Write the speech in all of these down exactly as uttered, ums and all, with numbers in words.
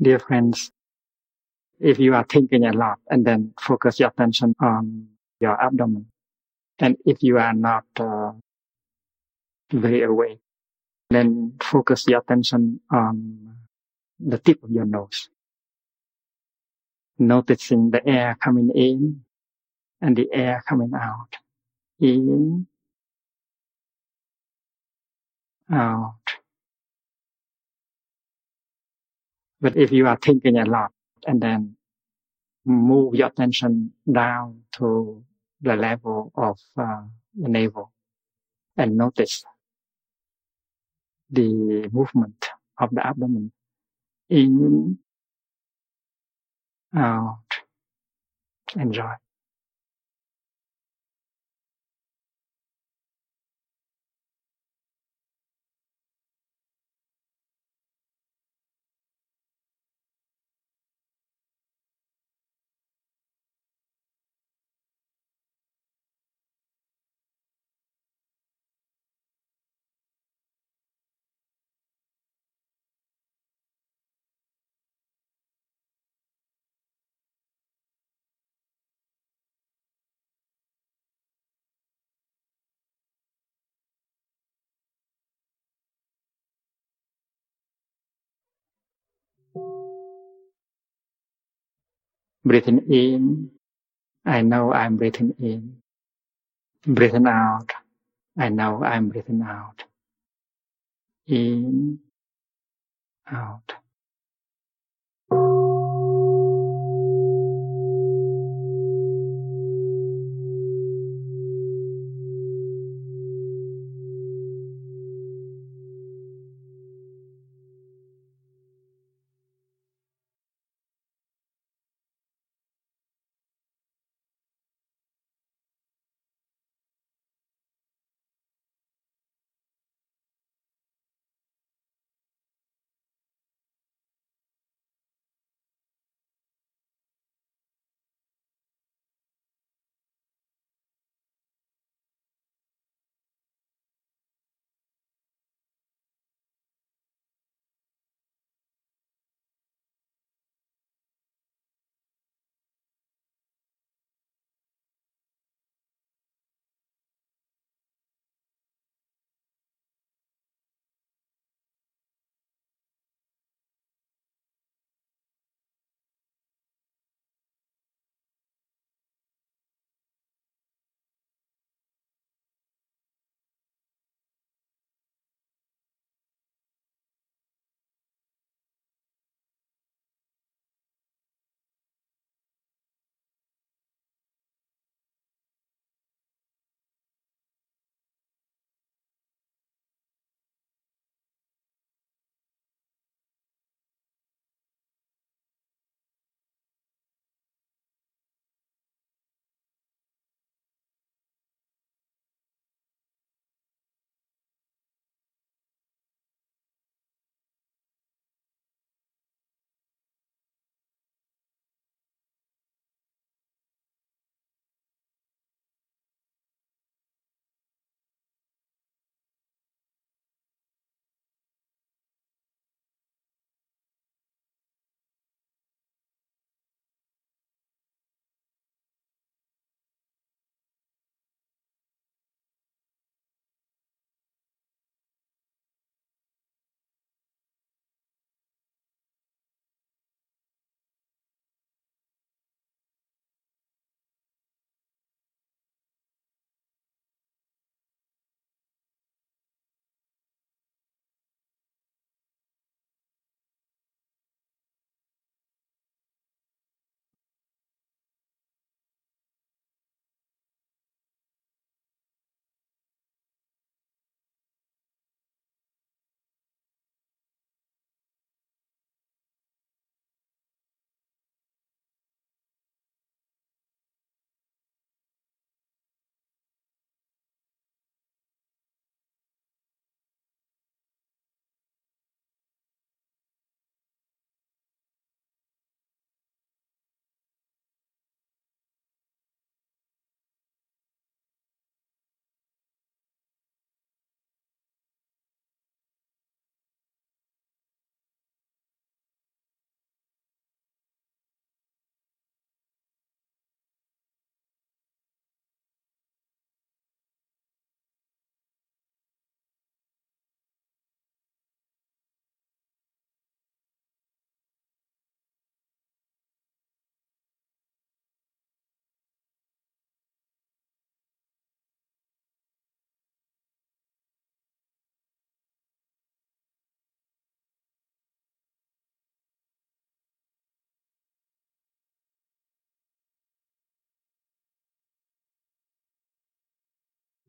Dear friends, if you are thinking a lot and then focus your attention on your abdomen, and if you are not uh, very awake, then focus your attention on the tip of your nose, noticing the air coming in and the air coming out. In, out. But if you are thinking a lot and then move your attention down to the level of uh, the navel and notice the movement of the abdomen. In, out. Enjoy. Breathing in, I know I'm breathing in. Breathing out, I know I'm breathing out. In, out.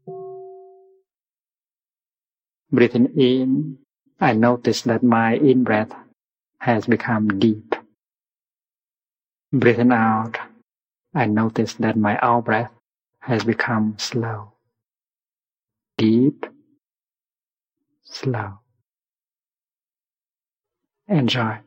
Breathing in, I notice that my in-breath has become deep. Breathing out, I notice that my out-breath has become slow. Deep, slow. Enjoy.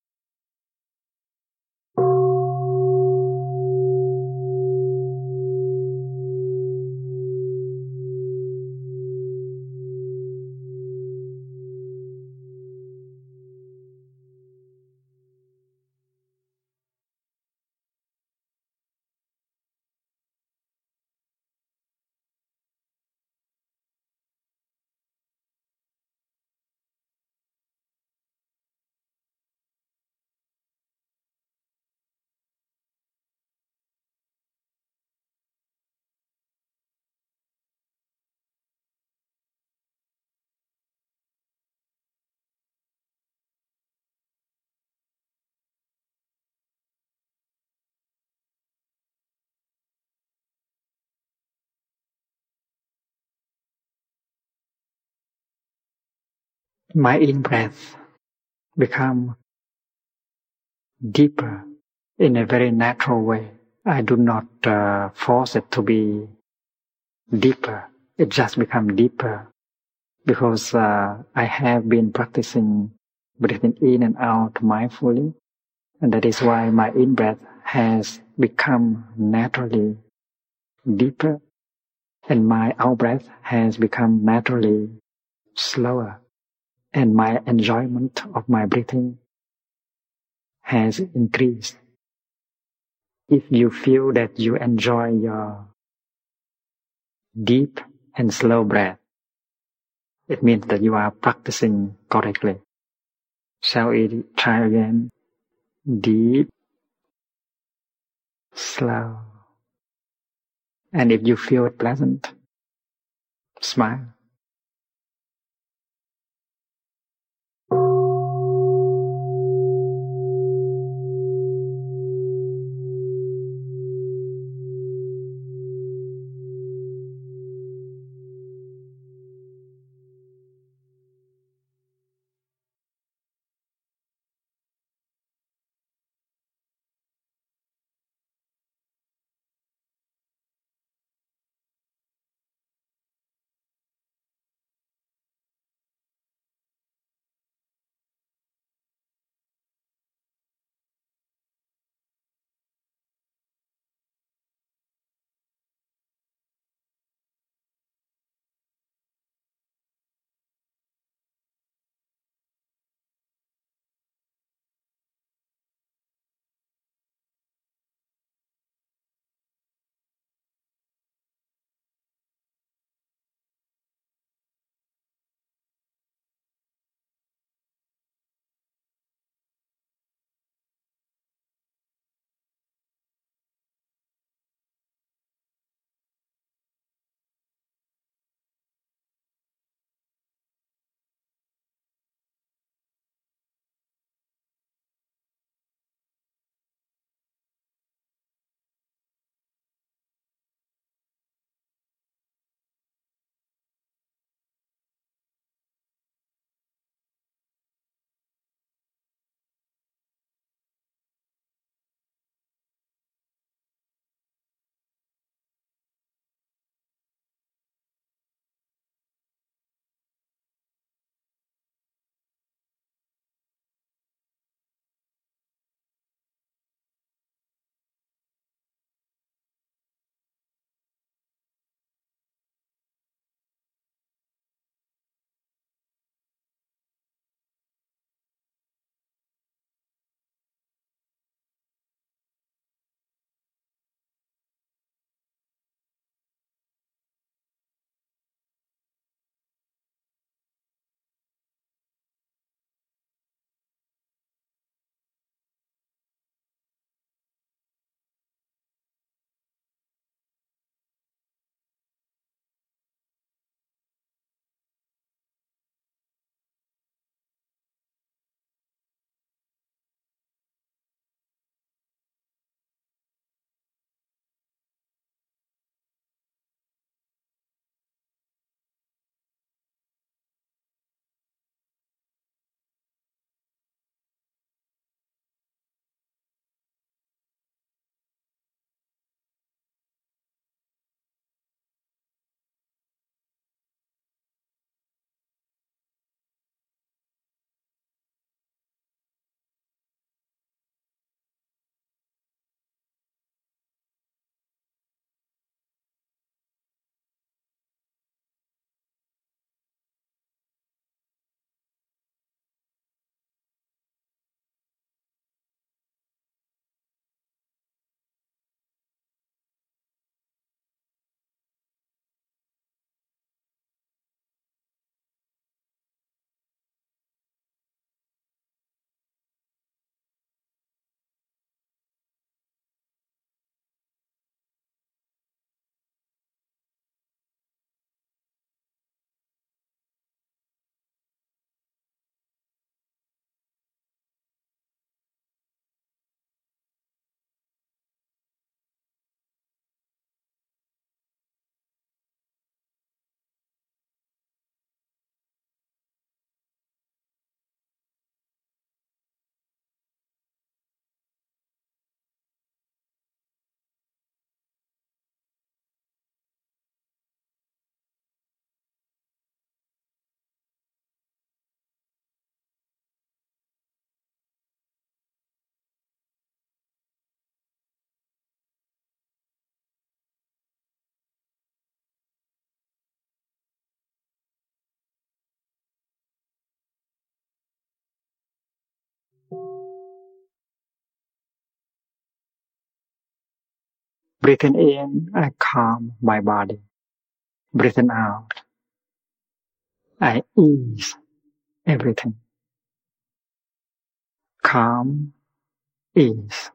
My in-breath become deeper in a very natural way. I do not uh, force it to be deeper. It just become deeper because uh, I have been practicing breathing in and out mindfully, and that is why my in-breath has become naturally deeper, and my out-breath has become naturally slower, and my enjoyment of my breathing has increased. If you feel that you enjoy your deep and slow breath, it means that you are practicing correctly. Shall we try again? Deep, slow. And if you feel it pleasant, smile. Breathing in, I calm my body. Breathing out, I ease everything. Calm, ease.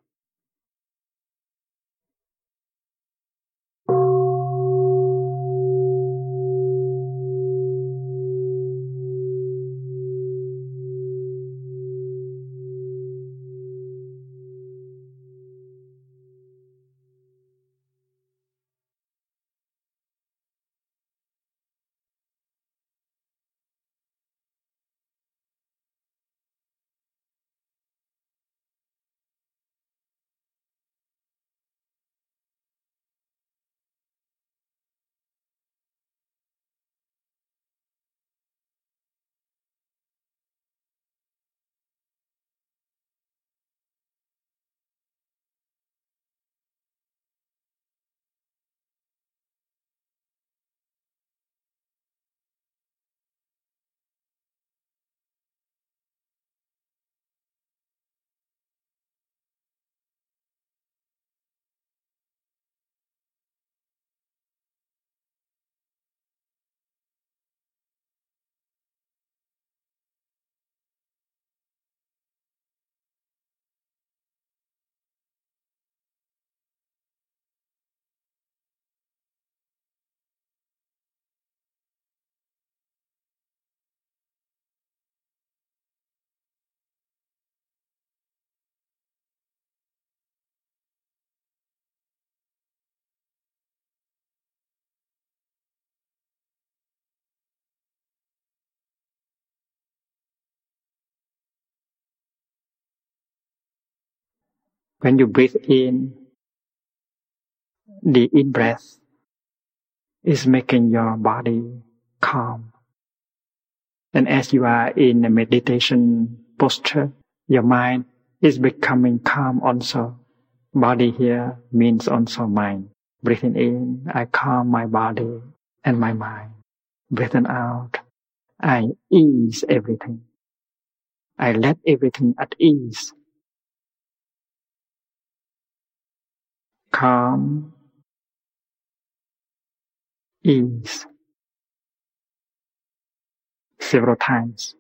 When you breathe in, the in-breath is making your body calm. And as you are in a meditation posture, your mind is becoming calm also. Body here means also mind. Breathing in, I calm my body and my mind. Breathing out, I ease everything. I let everything at ease. Calm, ease. Several times.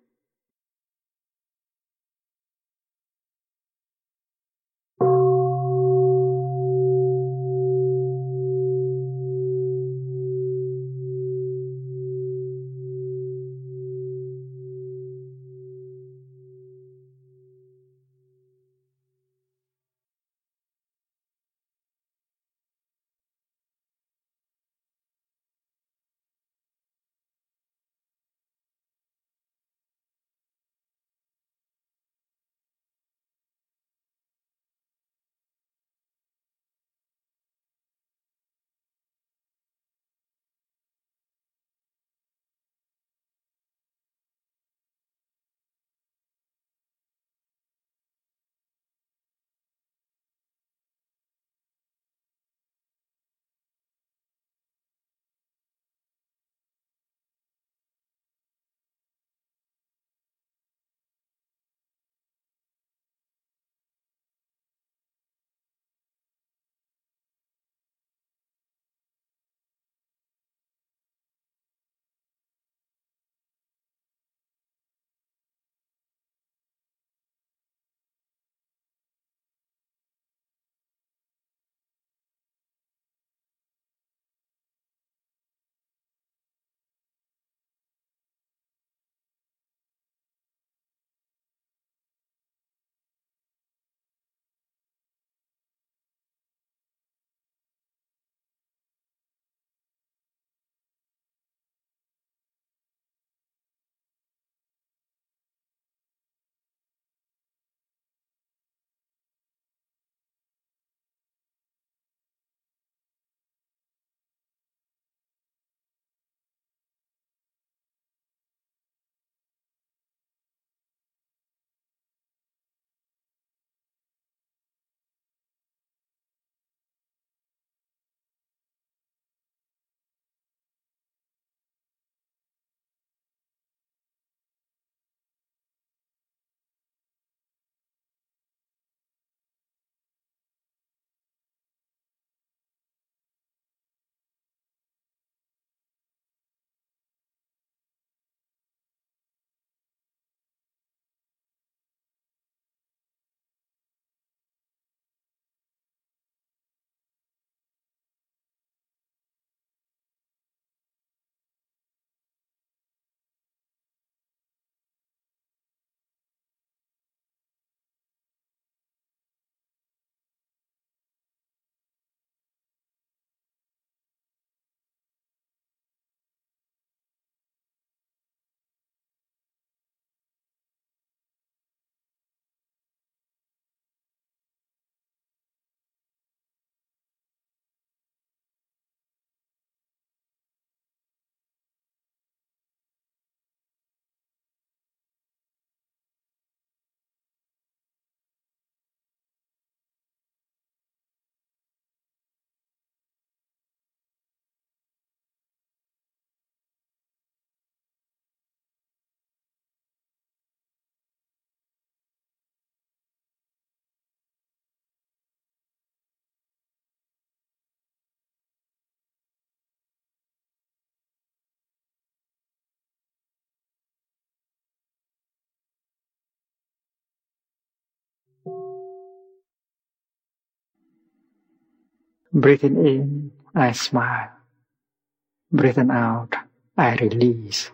Breathing in, I smile. Breathing out, I release.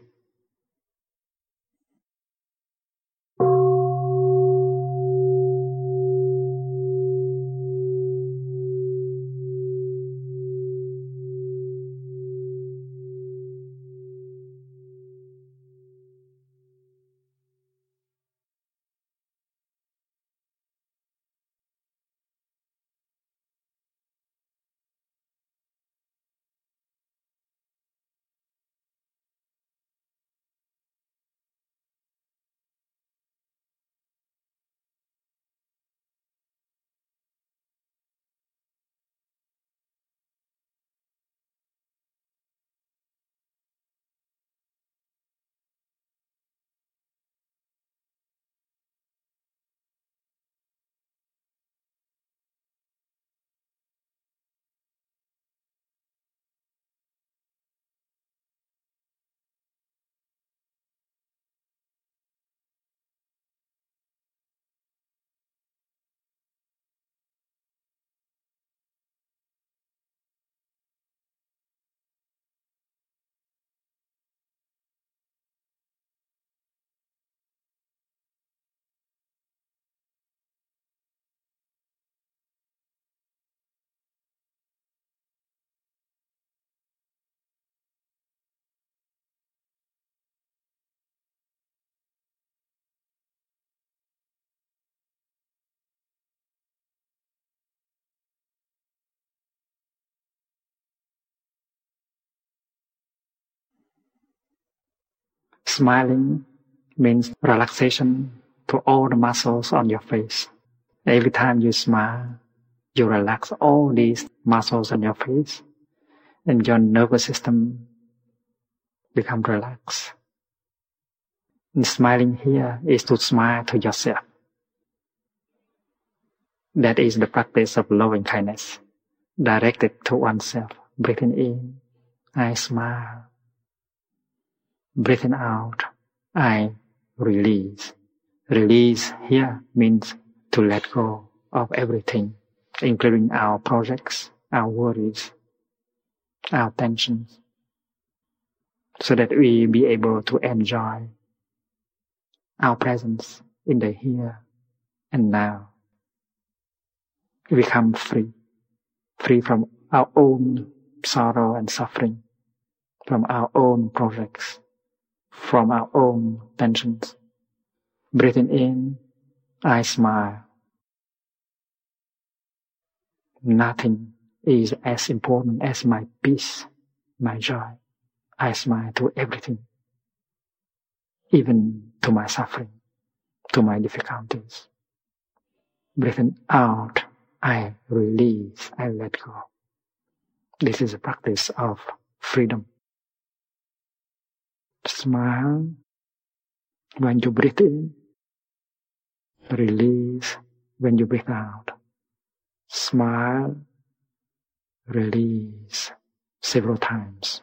Smiling means relaxation to all the muscles on your face. Every time you smile, you relax all these muscles on your face, and your nervous system become relaxed. And smiling here is to smile to yourself. That is the practice of loving kindness, directed to oneself. Breathing in, I smile. Breathing out, I release. Release here means to let go of everything, including our projects, our worries, our tensions, so that we be able to enjoy our presence in the here and now. We become free, free from our own sorrow and suffering, from our own projects, from our own tensions. Breathing in, I smile. Nothing is as important as my peace, my joy. I smile to everything, even to my suffering, to my difficulties. Breathing out, I release, I let go. This is a practice of freedom. Smile when you breathe in. Release when you breathe out. Smile, release several times.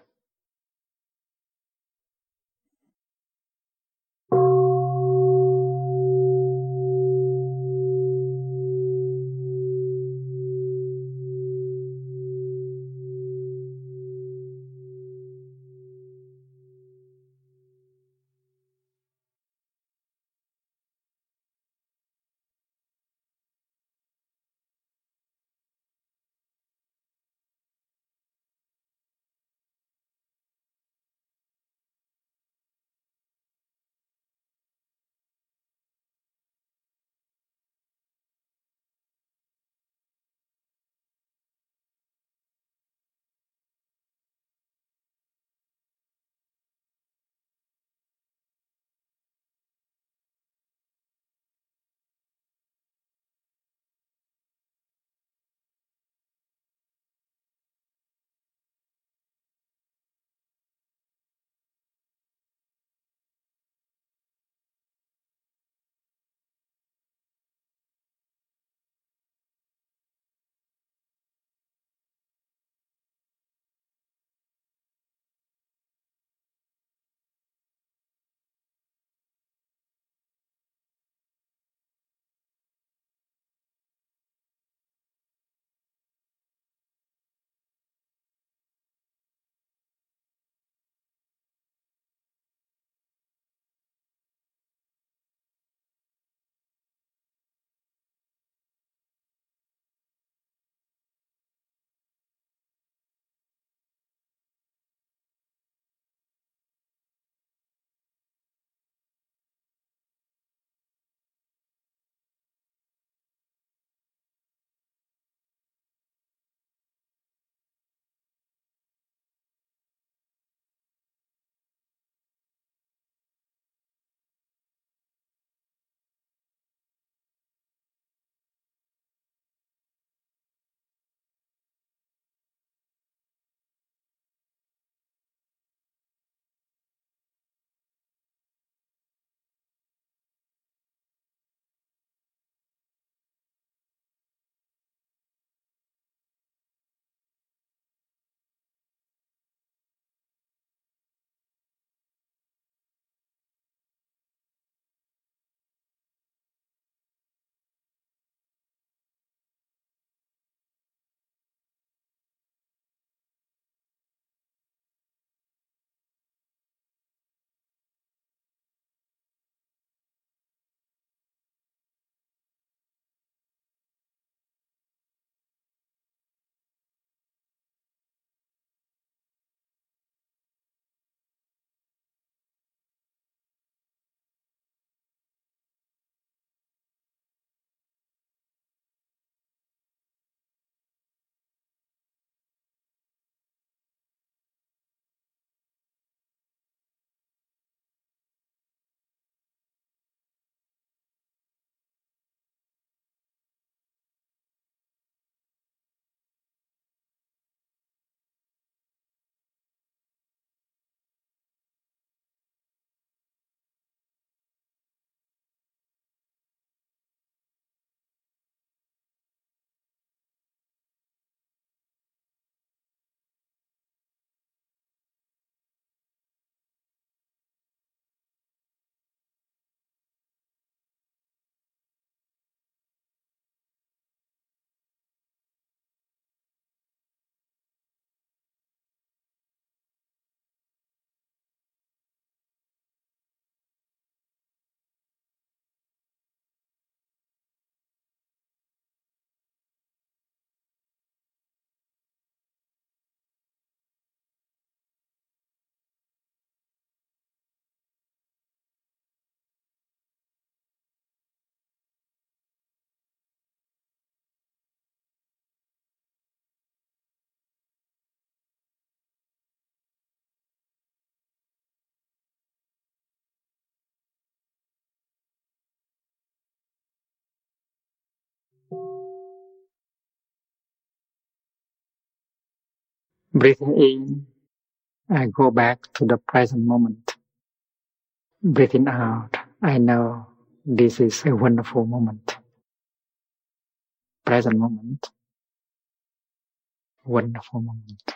Breathing in, I go back to the present moment. Breathing out, I know this is a wonderful moment. Present moment, wonderful moment.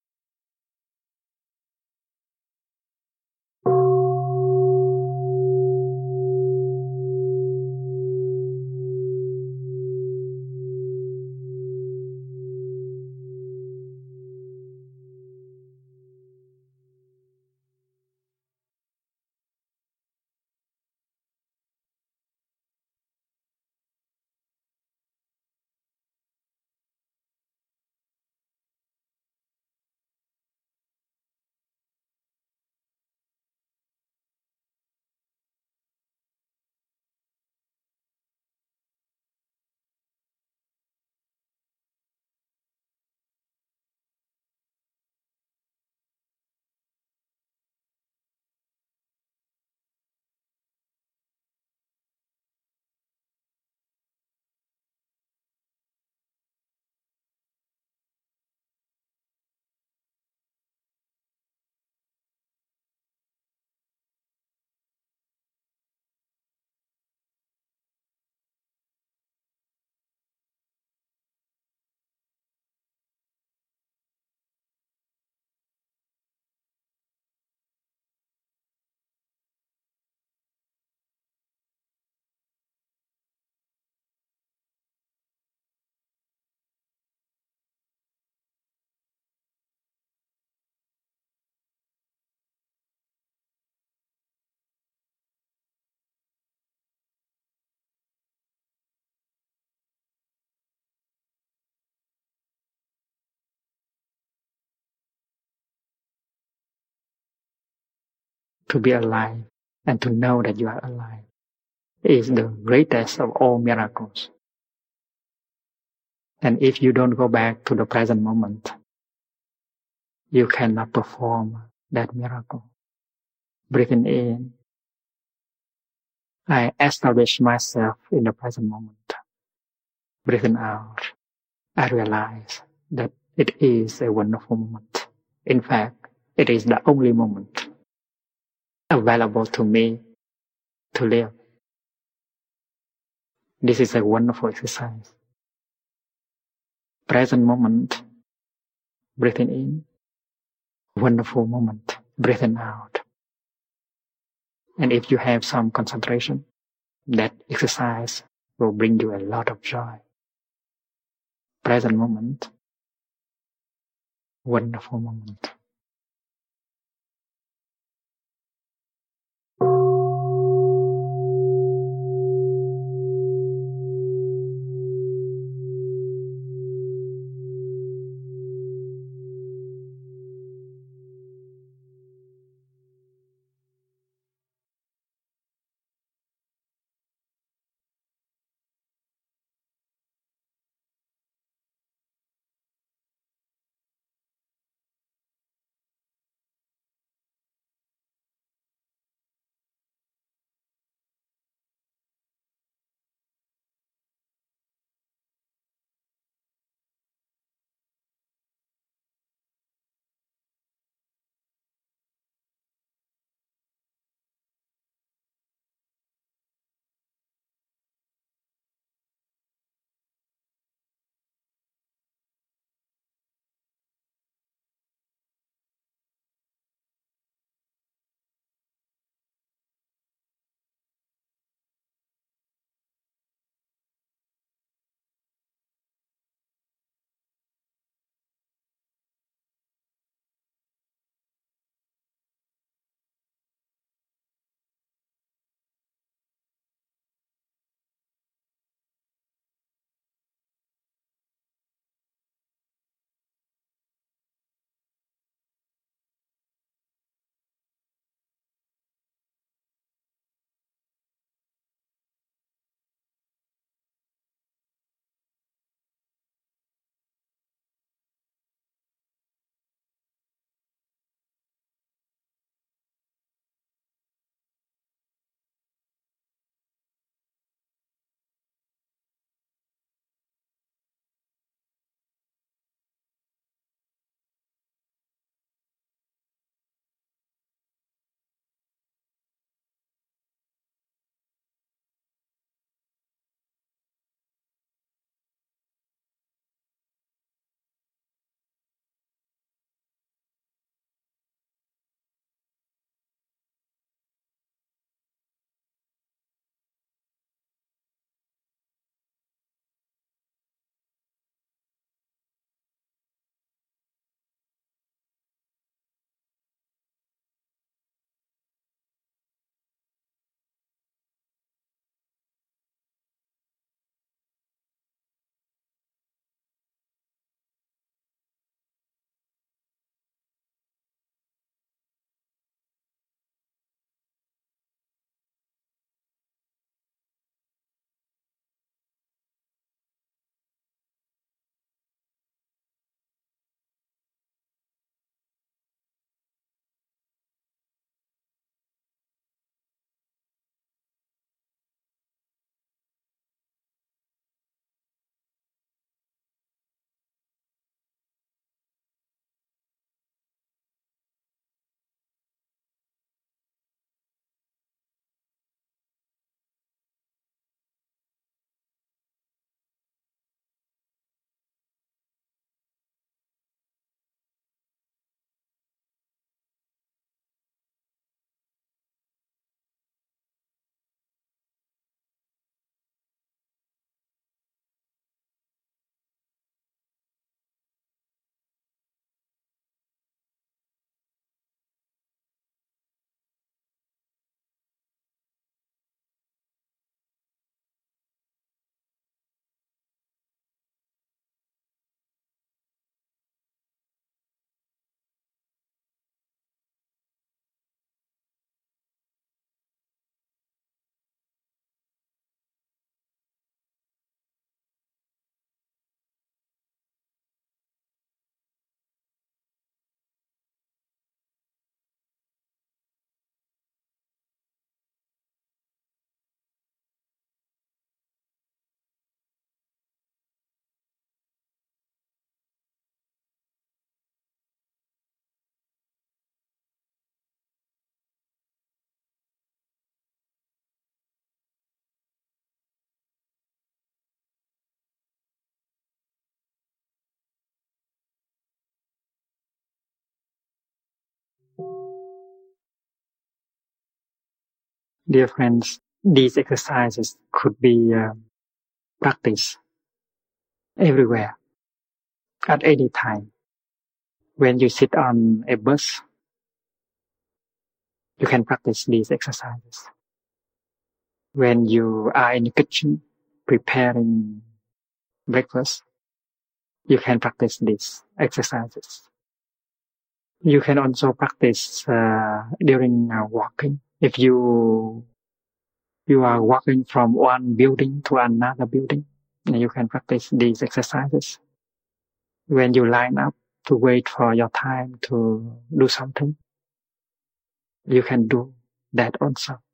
To be alive and to know that you are alive is the greatest of all miracles. And if you don't go back to the present moment, you cannot perform that miracle. Breathing in, I establish myself in the present moment. Breathing out, I realize that it is a wonderful moment. In fact, it is the only moment available to me to live. This is a wonderful exercise. Present moment, breathing in, wonderful moment, breathing out. And if you have some concentration, that exercise will bring you a lot of joy. Present moment, wonderful moment. Dear friends, these exercises could be uh, practiced everywhere, at any time. When you sit on a bus, you can practice these exercises. When you are in the kitchen preparing breakfast, you can practice these exercises. You can also practice uh, during uh, walking. If you you are walking from one building to another building, you can practice these exercises. When you line up to wait for your time to do something, you can do that also.